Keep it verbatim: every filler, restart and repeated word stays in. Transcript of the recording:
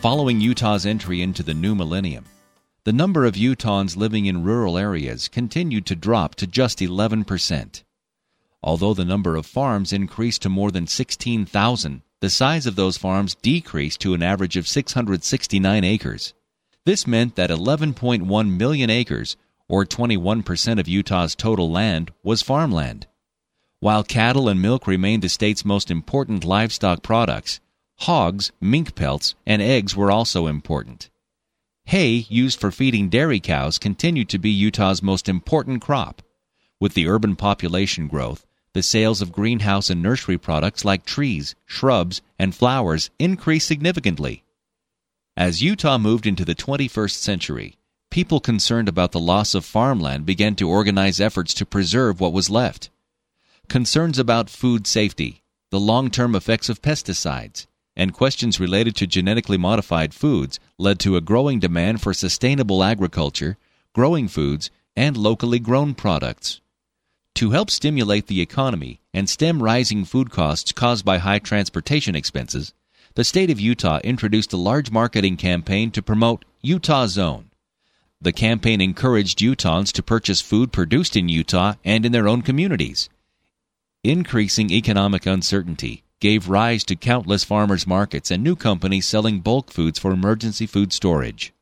Following Utah's entry into the new millennium, the number of Utahns living in rural areas continued to drop to just eleven percent. Although the number of farms increased to more than sixteen thousand, the size of those farms decreased to an average of six hundred sixty-nine acres. This meant that eleven point one million acres, or twenty-one percent of Utah's total land, was farmland. While cattle and milk remained the state's most important livestock products, hogs, mink pelts, and eggs were also important. Hay used for feeding dairy cows continued to be Utah's most important crop. With the urban population growth, the sales of greenhouse and nursery products like trees, shrubs, and flowers increased significantly. As Utah moved into the twenty-first century, people concerned about the loss of farmland began to organize efforts to preserve what was left. Concerns about food safety, the long-term effects of pesticides, and questions related to genetically modified foods led to a growing demand for sustainable agriculture, growing foods, and locally grown products. To help stimulate the economy and stem rising food costs caused by high transportation expenses, the state of Utah introduced a large marketing campaign to promote Utah Zone. The campaign encouraged Utahns to purchase food produced in Utah and in their own communities. Increasing economic uncertainty gave rise to countless farmers' markets and new companies selling bulk foods for emergency food storage.